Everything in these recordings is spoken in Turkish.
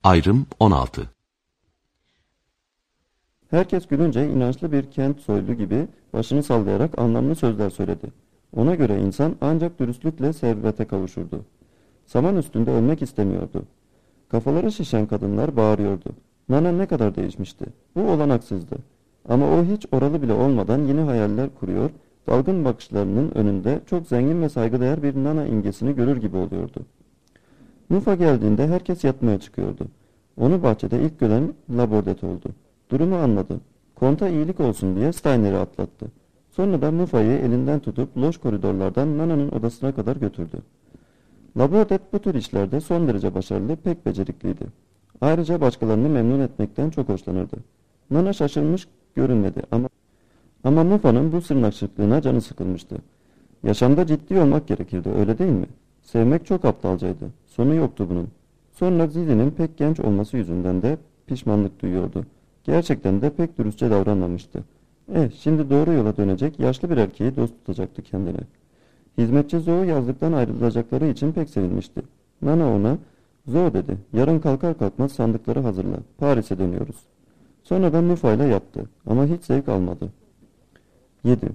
Ayrım 16. Herkes gülünce inançlı bir kent soylu gibi başını sallayarak anlamlı sözler söyledi. Ona göre insan ancak dürüstlükle servete kavuşurdu. Saman üstünde ölmek istemiyordu. Kafaları şişen kadınlar bağırıyordu. Nana ne kadar değişmişti. Bu olanaksızdı. Ama o hiç oralı bile olmadan yeni hayaller kuruyor, dalgın bakışlarının önünde çok zengin ve saygıdeğer bir Nana imgesini görür gibi oluyordu. Mufa geldiğinde herkes yatmaya çıkıyordu. Onu bahçede ilk gören Labordet oldu. Durumu anladı. Kont'a iyilik olsun diye Steiner'i atlattı. Sonra da Mufa'yı elinden tutup loş koridorlardan Nana'nın odasına kadar götürdü. Labordet bu tür işlerde son derece başarılı, pek becerikliydi. Ayrıca başkalarını memnun etmekten çok hoşlanırdı. Nana şaşırmış görünmedi ama Mufa'nın bu sırnaşıklığına canı sıkılmıştı. Yaşamda ciddi olmak gerekirdi, öyle değil mi? Sevmek çok aptalcaydı. Sonu yoktu bunun. Sonra Zizi'nin pek genç olması yüzünden de pişmanlık duyuyordu. Gerçekten de pek dürüstçe davranmamıştı. Şimdi doğru yola dönecek yaşlı bir erkeği dost tutacaktı kendine. Hizmetçi Zoe yazlıktan ayrılacakları için pek sevinmişti. Nana ona, "Zoe," dedi, "yarın kalkar kalkmaz sandıkları hazırla. Paris'e dönüyoruz." Sonra da Mufa'yla yattı ama hiç zevk almadı. 7.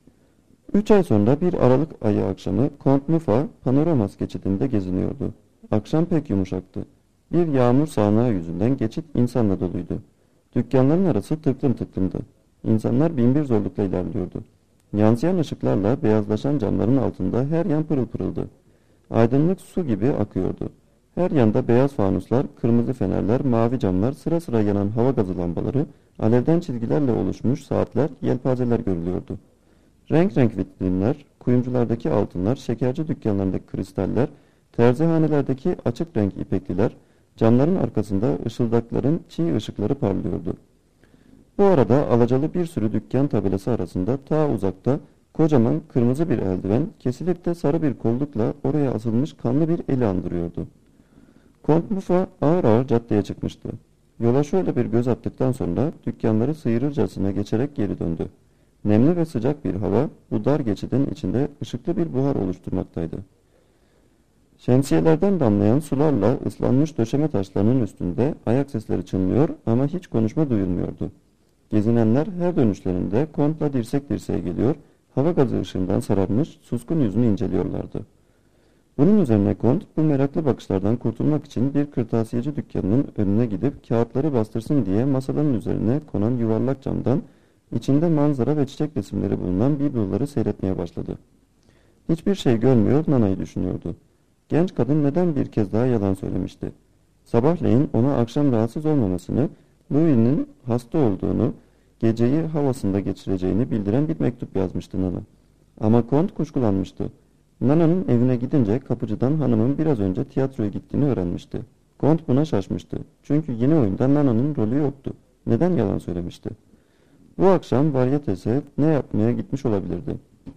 3 ay sonra bir Aralık ayı akşamı Kont Mufa Panoramas geçidinde geziniyordu. Akşam pek yumuşaktı. Bir yağmur sağanağı yüzünden geçit insanla doluydu. Dükkanların arası tıklım tıklımdı. İnsanlar binbir zorlukla ilerliyordu. Yansıyan ışıklarla beyazlaşan camların altında her yan pırıl pırıldı. Aydınlık su gibi akıyordu. Her yanda beyaz fanuslar, kırmızı fenerler, mavi camlar, sıra sıra yanan hava gazı lambaları, alevden çizgilerle oluşmuş saatler, yelpazeler görülüyordu. Renk renk vitrinler, kuyumculardaki altınlar, şekerci dükkanlarındaki kristaller, terzihanelerdeki açık renk ipekliler, camların arkasında ışıldakların çiğ ışıkları parlıyordu. Bu arada alacalı bir sürü dükkan tabelası arasında ta uzakta kocaman kırmızı bir eldiven kesilip de sarı bir kollukla oraya asılmış kanlı bir eli andırıyordu. Kont Mufa ağır ağır caddeye çıkmıştı. Yola şöyle bir göz attıktan sonra dükkanları sıyırırcasına geçerek geri döndü. Nemli ve sıcak bir hava bu dar geçidin içinde ışıklı bir buhar oluşturmaktaydı. Şemsiyelerden damlayan sularla ıslanmış döşeme taşlarının üstünde ayak sesleri çınlıyor ama hiç konuşma duyulmuyordu. Gezinenler her dönüşlerinde Kont'la dirsek dirseğe geliyor, hava gazı ışığından sararmış suskun yüzünü inceliyorlardı. Bunun üzerine Kont bu meraklı bakışlardan kurtulmak için bir kırtasiyeci dükkanının önüne gidip kağıtları bastırsın diye masaların üzerine konan yuvarlak camdan içinde manzara ve çiçek resimleri bulunan bibloları seyretmeye başladı. Hiçbir şey görmüyor, Nana'yı düşünüyordu. Genç kadın neden bir kez daha yalan söylemişti? Sabahleyin ona akşam rahatsız olmamasını, Louis'nin hasta olduğunu, geceyi havasında geçireceğini bildiren bir mektup yazmıştı Nana. Ama Kont kuşkulanmıştı. Nana'nın evine gidince kapıcıdan hanımın biraz önce tiyatroya gittiğini öğrenmişti. Kont buna şaşmıştı. Çünkü yeni oyunda Nana'nın rolü yoktu. Neden yalan söylemişti? Bu akşam varyetese ne yapmaya gitmiş olabilirdi?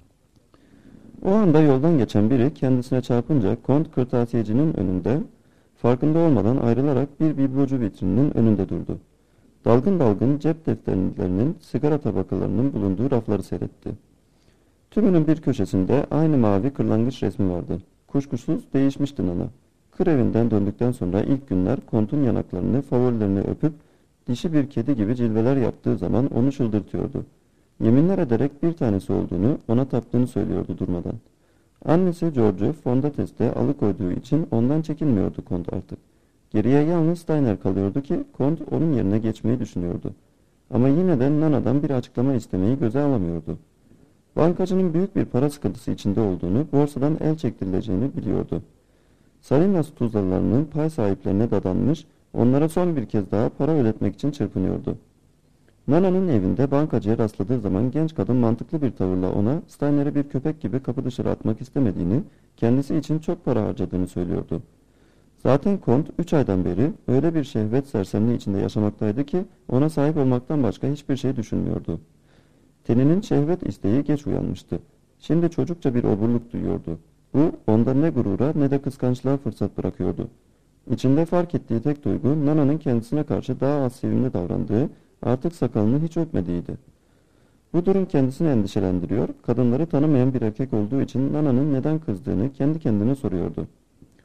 O anda yoldan geçen biri kendisine çarpınca Kont kırtasiyecinin önünde farkında olmadan ayrılarak bir biblocu vitrininin önünde durdu. Dalgın dalgın cep defterlerinin, sigara tabakalarının bulunduğu rafları seyretti. Tümünün bir köşesinde aynı mavi kırlangıç resmi vardı. Kuşkusuz değişmişti Nana. Kır evinden döndükten sonra ilk günler Kont'un yanaklarını, favorilerini öpüp dişi bir kedi gibi cilveler yaptığı zaman onu çıldırtıyordu. Yeminler ederek bir tanesi olduğunu, ona taptığını söylüyordu durmadan. Annesi George'u Fondates'te alıkoyduğu için ondan çekinmiyordu Kont artık. Geriye yalnız Steiner kalıyordu ki Kont onun yerine geçmeyi düşünüyordu. Ama yine de Nana'dan bir açıklama istemeyi göze alamıyordu. Bankacının büyük bir para sıkıntısı içinde olduğunu, borsadan el çektirileceğini biliyordu. Salinas tuzlalarının pay sahiplerine dadanmış, onlara son bir kez daha para ödetmek için çırpınıyordu. Nana'nın evinde bankacıya rastladığı zaman genç kadın mantıklı bir tavırla ona Steiner'i bir köpek gibi kapı dışarı atmak istemediğini, kendisi için çok para harcadığını söylüyordu. Zaten Kont 3 aydan beri öyle bir şehvet sersemliği içinde yaşamaktaydı ki ona sahip olmaktan başka hiçbir şey düşünmüyordu. Teninin şehvet isteği geç uyanmıştı. Şimdi çocukça bir oburluk duyuyordu. Bu onda ne gurura ne de kıskançlığa fırsat bırakıyordu. İçinde fark ettiği tek duygu Nana'nın kendisine karşı daha az sevimli davrandığı, artık sakalını hiç öpmediğiydi. Bu durum kendisini endişelendiriyor, kadınları tanımayan bir erkek olduğu için Nana'nın neden kızdığını kendi kendine soruyordu.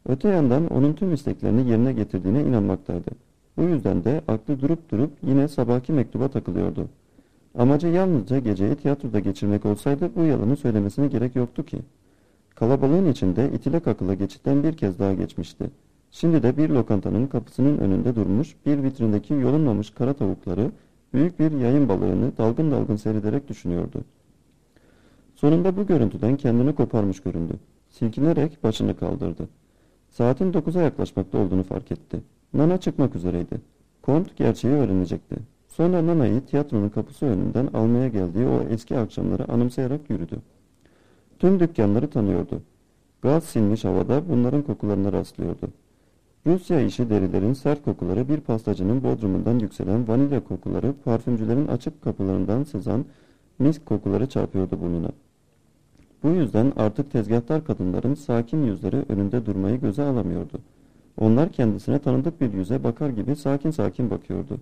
Öte yandan onun tüm isteklerini yerine getirdiğine inanmaktaydı. Bu yüzden de aklı durup durup yine sabahki mektuba takılıyordu. Amacı yalnızca geceyi tiyatroda geçirmek olsaydı bu yalanı söylemesine gerek yoktu ki. Kalabalığın içinde itile kakıla geçitten bir kez daha geçmişti. Şimdi de bir lokantanın kapısının önünde durmuş, bir vitrindeki yolunmamış kara tavukları, büyük bir yayın balığını dalgın dalgın seyrederek düşünüyordu. Sonunda bu görüntüden kendini koparmış göründü. Silkinerek başını kaldırdı. Saatin 9'a yaklaşmakta olduğunu fark etti. Nana çıkmak üzereydi. Kont gerçeği öğrenecekti. Sonra Nana'yı tiyatronun kapısı önünden almaya geldiği o eski akşamları anımsayarak yürüdü. Tüm dükkanları tanıyordu. Gaz silmiş havada bunların kokularına rastlıyordu. Rusya işi derilerin sert kokuları, bir pastacının bodrumundan yükselen vanilya kokuları, parfümcülerin açık kapılarından sızan misk kokuları çarpıyordu burnuna. Bu yüzden artık tezgahtar kadınların sakin yüzleri önünde durmayı göze alamıyordu. Onlar kendisine tanıdık bir yüze bakar gibi sakin sakin bakıyordu.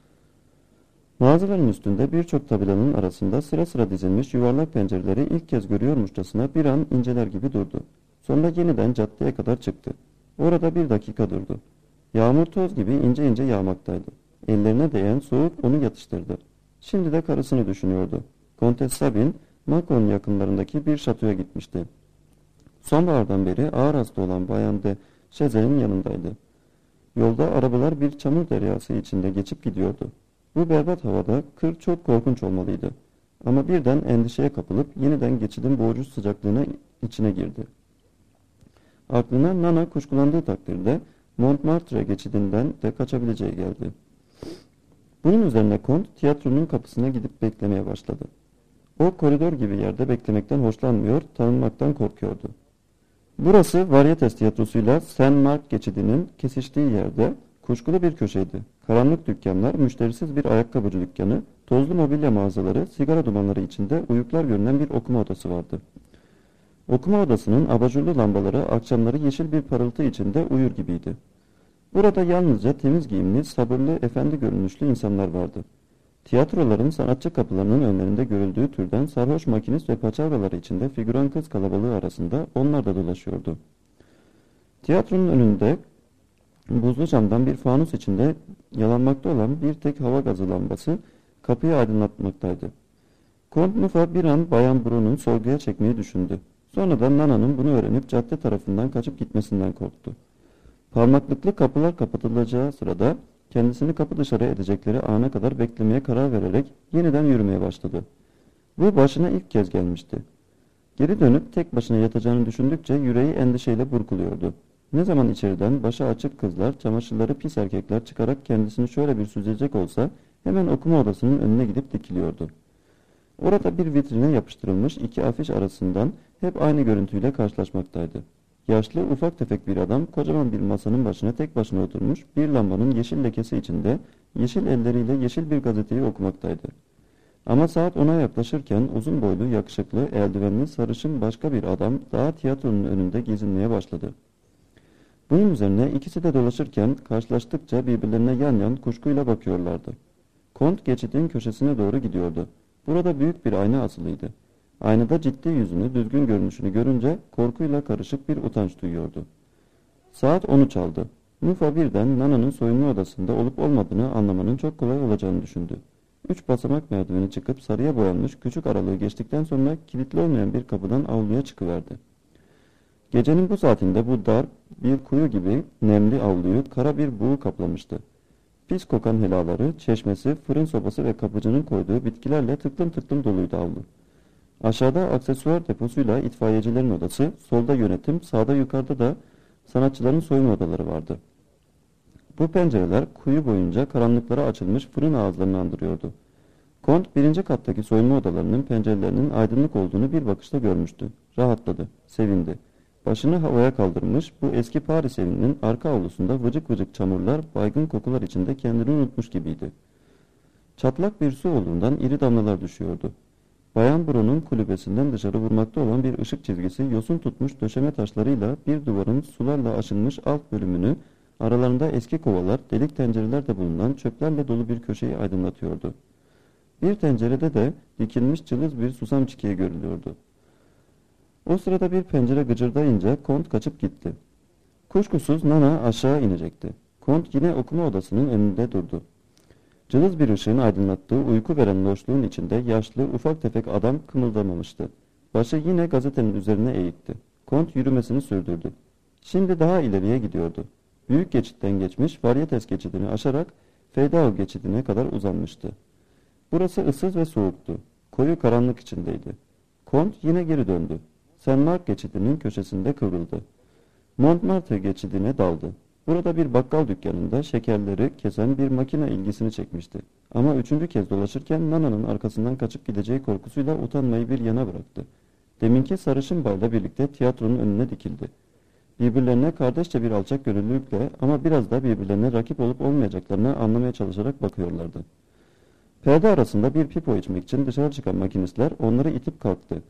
Mağazaların üstünde birçok tabelanın arasında sıra sıra dizilmiş yuvarlak pencereleri ilk kez görüyormuşçasına bir an inceler gibi durdu. Sonra yeniden caddeye kadar çıktı. Orada bir dakika durdu. Yağmur toz gibi ince ince yağmaktaydı. Ellerine değen soğuk onu yatıştırdı. Şimdi de karısını düşünüyordu. Kontes Sabin, Macon yakınlarındaki bir şatoya gitmişti. Sonbahardan beri ağır hasta olan Bayan de Şezel'in yanındaydı. Yolda arabalar bir çamur deryası içinde geçip gidiyordu. Bu berbat havada kır çok korkunç olmalıydı. Ama birden endişeye kapılıp yeniden geçidin boğucu sıcaklığına içine girdi. Aklına Nana kuşkulandığı takdirde Montmartre geçidinden de kaçabileceği geldi. Bunun üzerine Kont tiyatronun kapısına gidip beklemeye başladı. O koridor gibi yerde beklemekten hoşlanmıyor, tanınmaktan korkuyordu. Burası Varietes tiyatrosuyla Saint Mark geçidinin kesiştiği yerde kuşkulu bir köşeydi. Karanlık dükkanlar, müşterisiz bir ayakkabıcı dükkanı, tozlu mobilya mağazaları, sigara dumanları içinde uyuklar görünen bir okuma odası vardı. Okuma odasının abajurlu lambaları akşamları yeşil bir parıltı içinde uyur gibiydi. Burada yalnızca temiz giyimli, sabırlı, efendi görünüşlü insanlar vardı. Tiyatroların sanatçı kapılarının önlerinde görüldüğü türden sarhoş makinist ve paçavraları içinde figüran kız kalabalığı arasında onlar da dolaşıyordu. Tiyatronun önünde buzlu camdan bir fanus içinde yalanmakta olan bir tek hava gazı lambası kapıyı aydınlatmaktaydı. Kont Mufa bir an Bayan Brun'un sorguya çekmeyi düşündü. Sonra da Nana'nın bunu öğrenip cadde tarafından kaçıp gitmesinden korktu. Parmaklıklı kapılar kapatılacağı sırada kendisini kapı dışarı edecekleri ana kadar beklemeye karar vererek yeniden yürümeye başladı. Bu başına ilk kez gelmişti. Geri dönüp tek başına yatacağını düşündükçe yüreği endişeyle burkuluyordu. Ne zaman içeriden başı açık kızlar, çamaşırları pis erkekler çıkarak kendisini şöyle bir süzecek olsa hemen okuma odasının önüne gidip dikiliyordu. Orada bir vitrine yapıştırılmış iki afiş arasından hep aynı görüntüyle karşılaşmaktaydı. Yaşlı, ufak tefek bir adam kocaman bir masanın başına tek başına oturmuş, bir lambanın yeşil lekesi içinde yeşil elleriyle yeşil bir gazeteyi okumaktaydı. Ama saat 10'a yaklaşırken uzun boylu, yakışıklı, eldivenli, sarışın başka bir adam daha tiyatronun önünde gezinmeye başladı. Bunun üzerine ikisi de dolaşırken karşılaştıkça birbirlerine yan yan kuşkuyla bakıyorlardı. Kont geçidin köşesine doğru gidiyordu. Burada büyük bir ayna asılıydı. Aynada ciddi yüzünü, düzgün görünüşünü görünce korkuyla karışık bir utanç duyuyordu. Saat 10'u çaldı. Mufa birden Nana'nın soyunma odasında olup olmadığını anlamanın çok kolay olacağını düşündü. 3 basamak merdiveni çıkıp sarıya boyanmış küçük aralığı geçtikten sonra kilitli olmayan bir kapıdan avluya çıkıverdi. Gecenin bu saatinde bu dar bir kuyu gibi nemli avluyu kara bir buğu kaplamıştı. Pis kokan helaları, çeşmesi, fırın sobası ve kapıcının koyduğu bitkilerle tıklım tıklım doluydu avlu. Aşağıda aksesuar deposuyla itfaiyecilerin odası, solda yönetim, sağda yukarıda da sanatçıların soyunma odaları vardı. Bu pencereler kuyu boyunca karanlıklara açılmış fırın ağızlarını andırıyordu. Kont birinci kattaki soyunma odalarının pencerelerinin aydınlık olduğunu bir bakışta görmüştü. Rahatladı, sevindi. Başını havaya kaldırmış, bu eski Paris evinin arka avlusunda vıcık vıcık çamurlar, baygın kokular içinde kendini unutmuş gibiydi. Çatlak bir su olduğundan iri damlalar düşüyordu. Bayan Brun'un kulübesinden dışarı vurmakta olan bir ışık çizgisi yosun tutmuş döşeme taşlarıyla bir duvarın sularla aşınmış alt bölümünü, aralarında eski kovalar, delik tencerelerde bulunan çöplerle dolu bir köşeyi aydınlatıyordu. Bir tencerede de dikilmiş cılız bir susam çiçeği görülüyordu. O sırada bir pencere gıcırdayınca Kont kaçıp gitti. Kuşkusuz Nana aşağı inecekti. Kont yine okuma odasının önünde durdu. Cılız bir ışığın aydınlattığı uyku veren loşluğun içinde yaşlı ufak tefek adam kımıldamamıştı. Başı yine gazetenin üzerine eğikti. Kont yürümesini sürdürdü. Şimdi daha ileriye gidiyordu. Büyük geçitten geçmiş Varietes geçidini aşarak Feydau geçidine kadar uzanmıştı. Burası ıssız ve soğuktu. Koyu karanlık içindeydi. Kont yine geri döndü. Saint Mark geçidinin köşesinde kıvrıldı. Montmartre geçidine daldı. Burada bir bakkal dükkanında şekerleri kesen bir makine ilgisini çekmişti. Ama üçüncü kez dolaşırken Nana'nın arkasından kaçıp gideceği korkusuyla utanmayı bir yana bıraktı. Deminki sarışın bayla birlikte tiyatronun önüne dikildi. Birbirlerine kardeşçe bir alçakgönüllülükle ama biraz da birbirlerine rakip olup olmayacaklarını anlamaya çalışarak bakıyorlardı. Perde arasında bir pipo içmek için dışarı çıkan makinistler onları itip kalktı.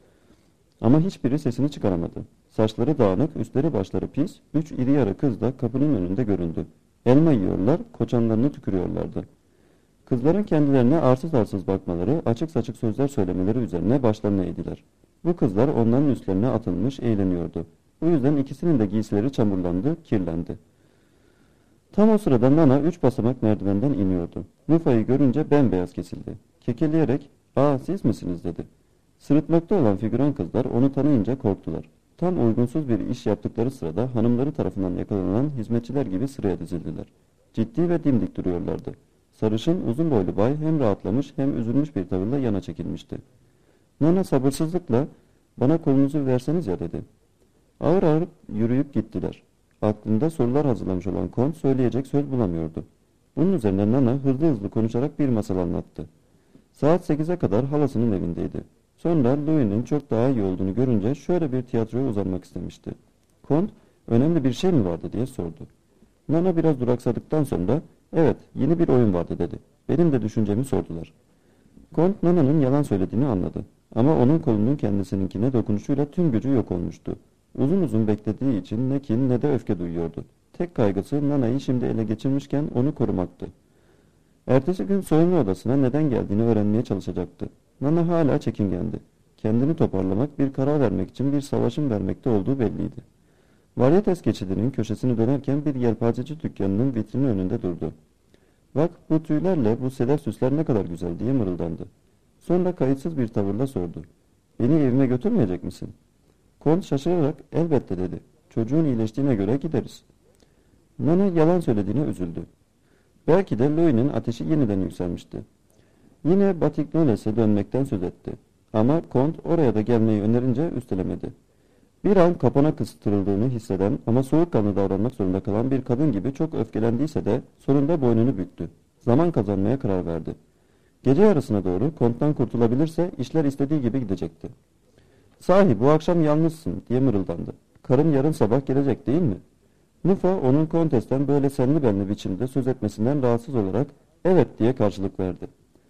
Ama hiçbiri sesini çıkaramadı. Saçları dağınık, üstleri başları pis, 3 iri yarı kız da kapının önünde göründü. Elma yiyorlar, koçanlarını tükürüyorlardı. Kızların kendilerine arsız arsız bakmaları, açık saçık sözler söylemeleri üzerine başlarına eğdiler. Bu kızlar onların üstlerine atılmış, eğleniyordu. Bu yüzden ikisinin de giysileri çamurlandı, kirlendi. Tam o sırada Nana 3 basamak merdivenden iniyordu. Nufa'yı görünce bembeyaz kesildi. Kekeleyerek, "Aa, siz misiniz?" dedi. Sırıtmakta olan figüran kızlar onu tanıyınca korktular. Tam uygunsuz bir iş yaptıkları sırada hanımları tarafından yakalanan hizmetçiler gibi sıraya dizildiler. Ciddi ve dimdik duruyorlardı. Sarışın, uzun boylu bay hem rahatlamış hem üzülmüş bir tavırla yana çekilmişti. Nana sabırsızlıkla, "Bana kolunuzu verseniz ya," dedi. Ağır ağır yürüyüp gittiler. Aklında sorular hazırlamış olan Kont söyleyecek söz bulamıyordu. Bunun üzerine Nana hızlı hızlı konuşarak bir masal anlattı. Saat 8'e kadar halasının evindeydi. Sonra Louis'nin çok daha iyi olduğunu görünce şöyle bir tiyatroya uzanmak istemişti. Kont, "Önemli bir şey mi vardı?" diye sordu. Nana biraz duraksadıktan sonra, "Evet, yeni bir oyun vardı," dedi. "Benim de düşüncemi sordular." Kont, Nana'nın yalan söylediğini anladı. Ama onun kolunun kendisininkine dokunuşuyla tüm gücü yok olmuştu. Uzun uzun beklediği için ne kin ne de öfke duyuyordu. Tek kaygısı Nana'yı şimdi ele geçirmişken onu korumaktı. Ertesi gün soyunma odasına neden geldiğini öğrenmeye çalışacaktı. Nana hala çekingendi. Kendini toparlamak, bir karar vermek için bir savaşın vermekte olduğu belliydi. Varietes geçidinin köşesini dönerken bir yelpazeci dükkanının vitrinin önünde durdu. "Bak, bu tüylerle bu sedef süsler ne kadar güzel," diye mırıldandı. Sonra kayıtsız bir tavırla sordu. "Beni evime götürmeyecek misin?" Kont şaşırarak, "Elbette," dedi. "Çocuğun iyileştiğine göre gideriz." Nana yalan söylediğine üzüldü. Belki de Louis'nin ateşi yeniden yükselmişti. Yine Batignoles'e dönmekten söz etti. Ama Kont oraya da gelmeyi önerince üstelemedi. Bir an kapana kıstırıldığını hisseden ama soğukkanlı davranmak zorunda kalan bir kadın gibi çok öfkelendiyse de sonunda boynunu büktü. Zaman kazanmaya karar verdi. Gece yarısına doğru Kont'tan kurtulabilirse işler istediği gibi gidecekti. "Sahi bu akşam yalnızsın," diye mırıldandı. "Karın yarın sabah gelecek değil mi?" Nufa onun Kontes'ten böyle senli benli biçimde söz etmesinden rahatsız olarak "Evet," diye karşılık verdi.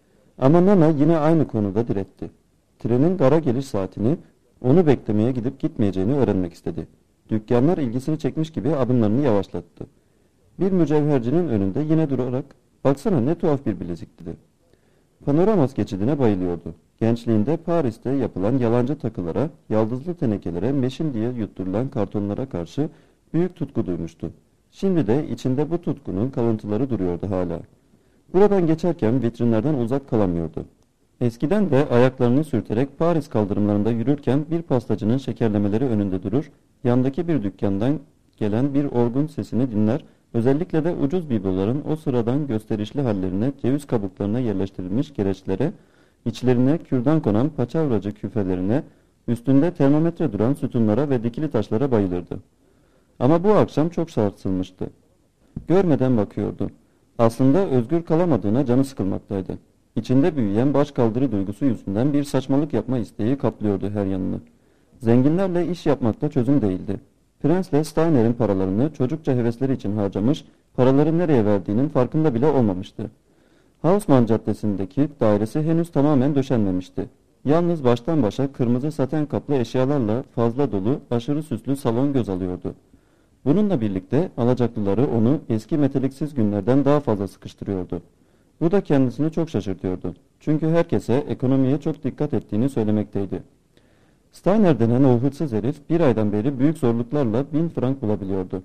Ama Nana yine aynı konuda diretti. Trenin gara geliş saatini, onu beklemeye gidip gitmeyeceğini öğrenmek istedi. Dükkanlar ilgisini çekmiş gibi adımlarını yavaşlattı. Bir mücevhercinin önünde yine durarak, "Baksana ne tuhaf bir bilezik," dedi. Panoramas geçidine bayılıyordu. Gençliğinde Paris'te yapılan yalancı takılara, yaldızlı tenekelere, meşin diye yutturulan kartonlara karşı büyük tutku duymuştu. Şimdi de içinde bu tutkunun kalıntıları duruyordu hala. Buradan geçerken vitrinlerden uzak kalamıyordu. Eskiden de ayaklarını sürterek Paris kaldırımlarında yürürken bir pastacının şekerlemeleri önünde durur, yandaki bir dükkandan gelen bir orgun sesini dinler, özellikle de ucuz bibloların o sıradan gösterişli hallerine, ceviz kabuklarına yerleştirilmiş gereçlere, içlerine kürdan konan paçavracı küfelerine, üstünde termometre duran sütunlara ve dikili taşlara bayılırdı. Ama bu akşam çok sarsılmıştı. Görmeden bakıyordu. Aslında özgür kalamadığına canı sıkılmaktaydı. İçinde büyüyen başkaldırı duygusu yüzünden bir saçmalık yapma isteği kaplıyordu her yanını. Zenginlerle iş yapmakta çözüm değildi. Prensle Steiner'in paralarını çocukça hevesleri için harcamış, paraları nereye verdiğinin farkında bile olmamıştı. Haussmann Caddesi'ndeki dairesi henüz tamamen döşenmemişti. Yalnız baştan başa kırmızı saten kaplı eşyalarla fazla dolu, aşırı süslü salon göz alıyordu. Bununla birlikte alacaklıları onu eski meteliksiz günlerden daha fazla sıkıştırıyordu. Bu da kendisini çok şaşırtıyordu. Çünkü herkese ekonomiye çok dikkat ettiğini söylemekteydi. Steiner denen o hırsız herif bir aydan beri büyük zorluklarla 1000 frank bulabiliyordu.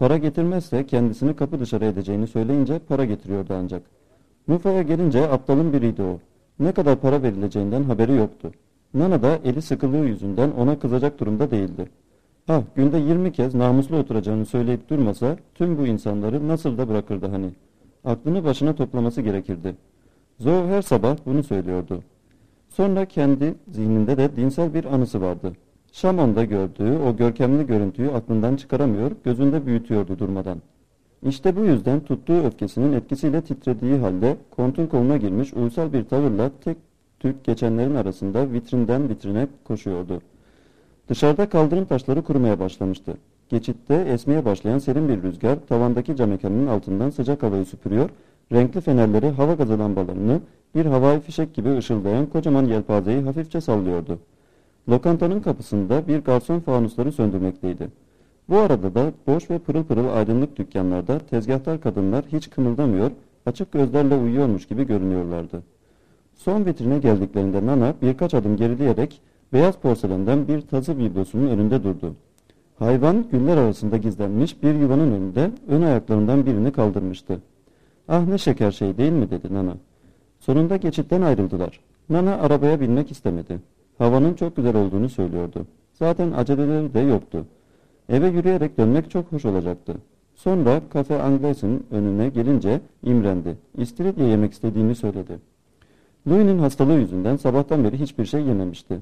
Para getirmezse kendisini kapı dışarı edeceğini söyleyince para getiriyordu ancak. Mufa'ya gelince aptalın biriydi o. Ne kadar para verileceğinden haberi yoktu. Nana da eli sıkılığı yüzünden ona kızacak durumda değildi. Ah, günde 20 kez namuslu oturacağını söyleyip durmasa tüm bu insanları nasıl da bırakırdı hani. Aklını başına toplaması gerekirdi. Zoe her sabah bunu söylüyordu. Sonra kendi zihninde de dinsel bir anısı vardı. Şamon'da gördüğü o görkemli görüntüyü aklından çıkaramıyor, gözünde büyütüyordu durmadan. İşte bu yüzden tuttuğu öfkesinin etkisiyle titrediği halde kontun koluna girmiş uysal bir tavırla tek tük geçenlerin arasında vitrinden vitrine koşuyordu. Dışarıda kaldırım taşları kurumaya başlamıştı. Geçitte esmeye başlayan serin bir rüzgar tavandaki cam mekanının altından sıcak havayı süpürüyor, renkli fenerleri hava gazı lambalarını bir havai fişek gibi ışıldayan kocaman yelpazeyi hafifçe sallıyordu. Lokantanın kapısında bir garson fanusları söndürmekteydi. Bu arada da boş ve pırıl pırıl aydınlık dükkanlarda tezgahtar kadınlar hiç kımıldamıyor, açık gözlerle uyuyormuş gibi görünüyorlardı. Son vitrine geldiklerinde Nana birkaç adım gerileyerek beyaz porselenden bir tazı biblosunun önünde durdu. Hayvan güller arasında gizlenmiş bir yuvanın önünde ön ayaklarından birini kaldırmıştı. "Ah, ne şeker şey değil mi?" dedi Nana. Sonunda geçitten ayrıldılar. Nana arabaya binmek istemedi. Havanın çok güzel olduğunu söylüyordu. Zaten aceleleri de yoktu. Eve yürüyerek dönmek çok hoş olacaktı. Sonra Cafe Angles'in önüne gelince imrendi. İstiridye yemek istediğini söyledi. Louis'nin hastalığı yüzünden sabahtan beri hiçbir şey yememişti.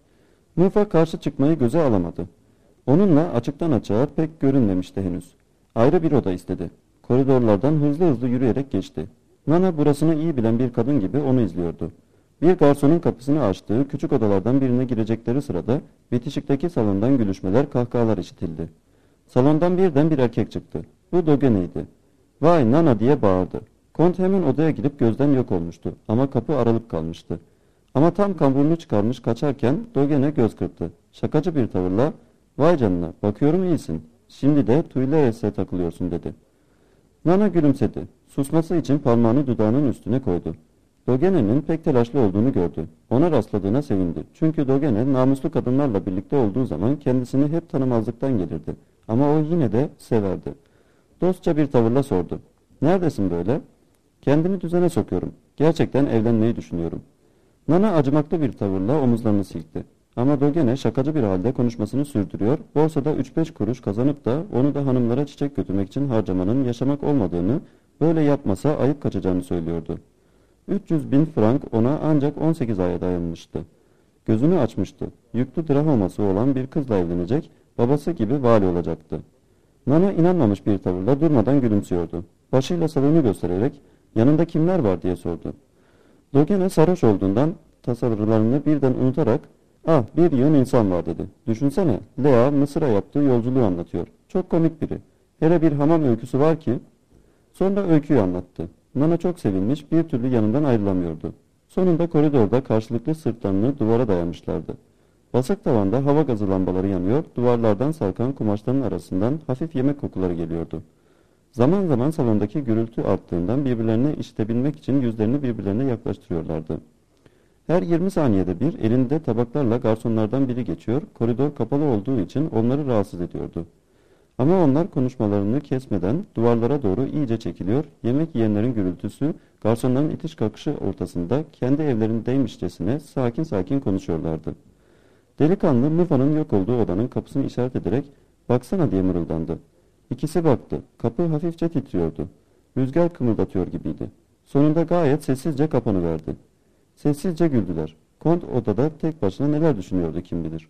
Mufa karşı çıkmayı göze alamadı. Onunla açıktan açığa pek görünmemişti henüz. Ayrı bir oda istedi. Koridorlardan hızlı hızlı yürüyerek geçti. Nana burasını iyi bilen bir kadın gibi onu izliyordu. Bir garsonun kapısını açtığı küçük odalardan birine girecekleri sırada bitişikteki salondan gülüşmeler, kahkahalar işitildi. Salondan birden bir erkek çıktı. Bu Dogene'ydi. "Vay Nana!" diye bağırdı. Kont hemen odaya girip gözden yok olmuştu ama kapı aralık kalmıştı. Ama tam kamburunu çıkarmış kaçarken Dogene göz kırptı. Şakacı bir tavırla "Vay canına, bakıyorum iyisin. Şimdi de Tuileres'e takılıyorsun." dedi. Nana gülümsedi. Susması için parmağını dudağının üstüne koydu. Dogene'nin pek telaşlı olduğunu gördü. Ona rastladığına sevindi. Çünkü Dogene namuslu kadınlarla birlikte olduğu zaman kendisini hep tanımazlıktan gelirdi. Ama o yine de severdi. Dostça bir tavırla sordu. "Neredesin böyle?" "Kendimi düzene sokuyorum. Gerçekten evlenmeyi düşünüyorum." Nana acımaklı bir tavırla omuzlarını silkti. Ama Dogene şakacı bir halde konuşmasını sürdürüyor, borsada 3-5 kuruş kazanıp da onu da hanımlara çiçek götürmek için harcamanın yaşamak olmadığını, böyle yapmasa ayıp kaçacağını söylüyordu. 300.000 frank ona ancak 18 aya dayanmıştı. Gözünü açmıştı. Yüklü drahoması olan bir kızla evlenecek, babası gibi vali olacaktı. Nana inanmamış bir tavırla durmadan gülümsüyordu. Başıyla salonu göstererek "Yanında kimler var?" diye sordu. Dogene sarhoş olduğundan tasarrularını birden unutarak "Ah, bir yığın insan var." dedi. "Düşünsene, Lea Mısır'a yaptığı yolculuğu anlatıyor. Çok komik biri. Hele bir hamam öyküsü var ki." Sonra öyküyü anlattı. Nana çok sevinmiş, bir türlü yanından ayrılamıyordu. Sonunda koridorda karşılıklı sırtlarını duvara dayamışlardı. Basık tavanda hava gazı lambaları yanıyor, duvarlardan sarkan kumaşların arasından hafif yemek kokuları geliyordu. Zaman zaman salondaki gürültü arttığından birbirlerine işitebilmek için yüzlerini birbirlerine yaklaştırıyorlardı. Her 20 saniyede bir elinde tabaklarla garsonlardan biri geçiyor, koridor kapalı olduğu için onları rahatsız ediyordu. Ama onlar konuşmalarını kesmeden duvarlara doğru iyice çekiliyor, yemek yiyenlerin gürültüsü, garsonların itiş kakışı ortasında kendi evlerindeymişçesine sakin sakin konuşuyorlardı. Delikanlı Mufa'nın yok olduğu odanın kapısını işaret ederek "Baksana!" diye mırıldandı. İkisi baktı. Kapı hafifçe titriyordu. Rüzgar kımıldatıyor gibiydi. Sonunda gayet sessizce kapanıverdi. Sessizce güldüler. Kont odada tek başına neler düşünüyordu kim bilir.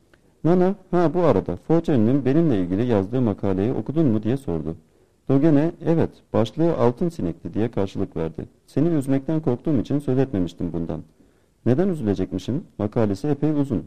Nana, "Ha, bu arada Faucher'in benimle ilgili yazdığı makaleyi okudun mu?" diye sordu. Dogene, "Evet, başlığı altın sinekli." diye karşılık verdi. "Seni üzmekten korktuğum için söz etmemiştim bundan." "Neden üzülecekmişim? Makalesi epey uzun."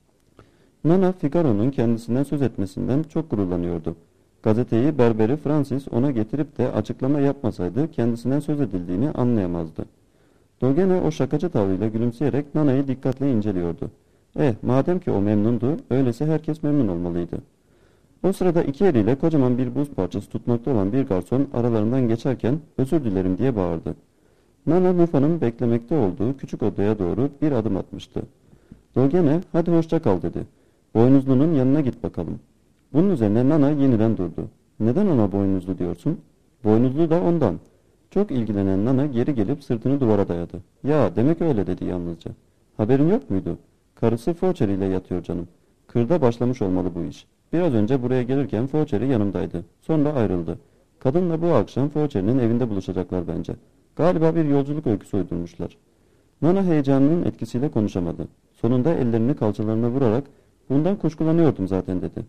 Nana, Figaro'nun kendisinden söz etmesinden çok gururlanıyordu. Gazeteyi berberi Francis ona getirip de açıklama yapmasaydı kendisinden söz edildiğini anlayamazdı. Dogene o şakacı tavrıyla gülümseyerek Nana'yı dikkatle inceliyordu. Madem ki o memnundu, öyleyse herkes memnun olmalıydı. O sırada iki eliyle kocaman bir buz parçası tutmakta olan bir garson aralarından geçerken "Özür dilerim." diye bağırdı. Nana, Mufa'nın beklemekte olduğu küçük odaya doğru bir adım atmıştı. Dogene, "Hadi hoşça kal." dedi. "Boynuzlunun yanına git bakalım." Bunun üzerine Nana yeniden durdu. Neden ona boynuzlu diyorsun? Boynuzlu da ondan. Çok ilgilenen Nana geri gelip sırtını duvara dayadı. Ya demek öyle dedi yalnızca. Haberin yok muydu? Karısı Fawcher ile yatıyor canım. Kırda başlamış olmalı bu iş. Biraz önce buraya gelirken Fawcher'i yanımdaydı. Sonra ayrıldı. Kadınla bu akşam Fawcher'in evinde buluşacaklar bence. Galiba bir yolculuk öyküsü uydurmuşlar. Nana heyecanının etkisiyle konuşamadı. Sonunda ellerini kalçalarına vurarak bundan kuşkulanıyordum zaten dedi.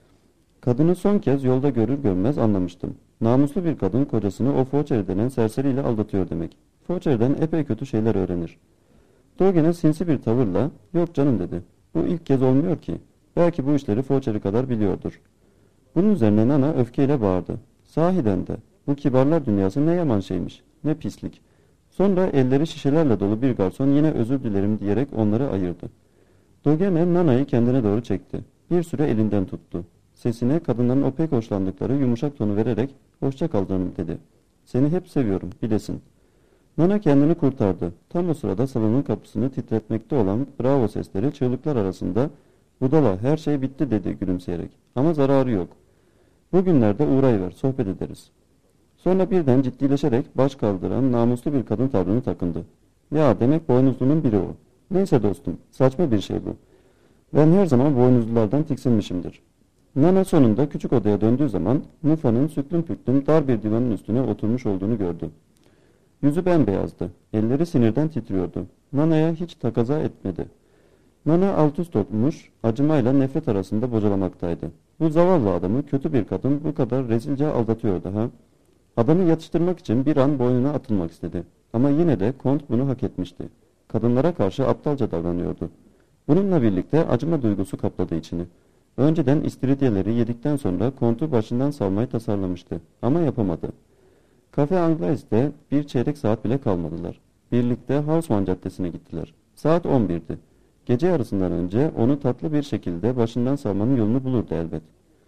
Kadını son kez yolda görür görmez anlamıştım. Namuslu bir kadın kocasını o Fawcher denen serseriyle aldatıyor demek. Fawcher'den epey kötü şeyler öğrenir. Dogen'e sinsi bir tavırla yok canım dedi. Bu ilk kez olmuyor ki. Belki bu işleri Fawcher'i kadar biliyordur. Bunun üzerine Nana öfkeyle bağırdı. Sahiden de bu kibarlar dünyası ne yaman şeymiş. Ne pislik. Sonra elleri şişelerle dolu bir garson yine özür dilerim diyerek onları ayırdı. Dogene Nana'yı kendine doğru çekti. Bir süre elinden tuttu. Sesine kadınların o pek hoşlandıkları yumuşak tonu vererek hoşça kal canım dedi. Seni hep seviyorum bilesin. Nana kendini kurtardı. Tam o sırada salonun kapısını titretmekte olan bravo sesleri çığlıklar arasında budala her şey bitti dedi gülümseyerek. Ama zararı yok. Bugünlerde uğrayıver sohbet ederiz. Sonra birden ciddileşerek baş kaldıran namuslu bir kadın tavrını takındı. Ya demek boynuzlunun biri o. Neyse dostum saçma bir şey bu. Ben her zaman boynuzlulardan tiksinmişimdir. Nana sonunda küçük odaya döndüğü zaman Mufa'nın süklüm püklüm dar bir divanın üstüne oturmuş olduğunu gördü. Yüzü bembeyazdı. Elleri sinirden titriyordu. Nana'ya hiç takaza etmedi. Nana alt üst olmuş, acımayla nefret arasında bocalamaktaydı. Bu zavallı adamı kötü bir kadın bu kadar rezilce aldatıyordu ha. Adamı yatıştırmak için bir an boynuna atılmak istedi. Ama yine de Kont bunu hak etmişti. Kadınlara karşı aptalca davranıyordu. Bununla birlikte acıma duygusu kapladı içini. Önceden istiridyeleri yedikten sonra Kont'u başından savmayı tasarlamıştı. Ama yapamadı. Cafe Anglais'te bir çeyrek saat bile kalmadılar. Birlikte Haussmann Caddesi'ne gittiler. Saat 11'di. Gece yarısından önce onu tatlı bir şekilde başından savmanın yolunu bulurdu elbet.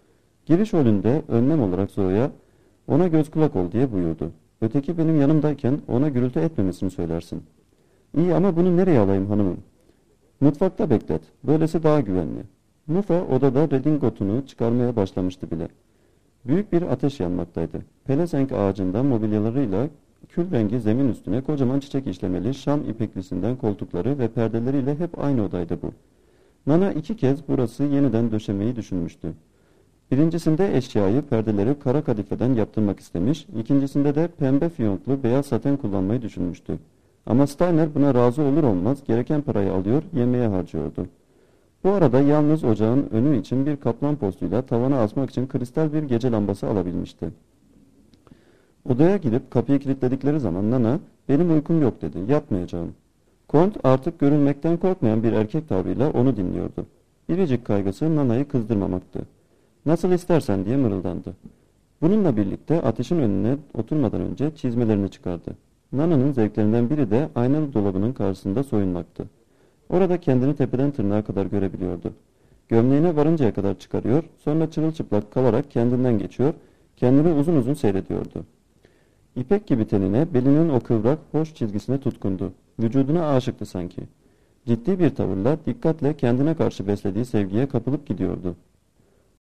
Giriş holünde önlem olarak Zoe'ya ona göz kulak ol diye buyurdu. Öteki benim yanımdayken ona gürültü etmemesini söylersin. İyi ama bunu nereye alayım hanımım? Mutfakta beklet. Böylesi daha güvenli. Mufa odada redingotunu çıkarmaya başlamıştı bile. Büyük bir ateş yanmaktaydı. Pelesenk ağacından mobilyalarıyla kül rengi zemin üstüne kocaman çiçek işlemeli şam ipeklisinden koltukları ve perdeleriyle hep aynı odaydı bu. Nana 2 kez burası yeniden döşemeyi düşünmüştü. Birincisinde eşyayı, perdeleri kara kadifeden yaptırmak istemiş, ikincisinde de pembe fiyonklu beyaz saten kullanmayı düşünmüştü. Ama Steiner buna razı olur olmaz gereken parayı alıyor, yemeğe harcıyordu. Bu arada yalnız ocağın önü için bir kaplan postuyla tavana asmak için kristal bir gece lambası alabilmişti. Odaya girip kapıyı kilitledikleri zaman Nana, benim uykum yok dedi, yatmayacağım. Kont artık görünmekten korkmayan bir erkek tavrıyla onu dinliyordu. Biricik kaygısı Nana'yı kızdırmamaktı. Nasıl istersen diye mırıldandı. Bununla birlikte ateşin önüne oturmadan önce çizmelerini çıkardı. Nana'nın zevklerinden biri de aynalı dolabının karşısında soyunmaktı. Orada kendini tepeden tırnağa kadar görebiliyordu. Gömleğine varıncaya kadar çıkarıyor, sonra çırılçıplak kalarak kendinden geçiyor, kendini uzun uzun seyrediyordu. İpek gibi tenine, belinin o kıvrak, hoş çizgisine tutkundu. Vücuduna aşıktı sanki. Ciddi bir tavırla, dikkatle kendine karşı beslediği sevgiye kapılıp gidiyordu.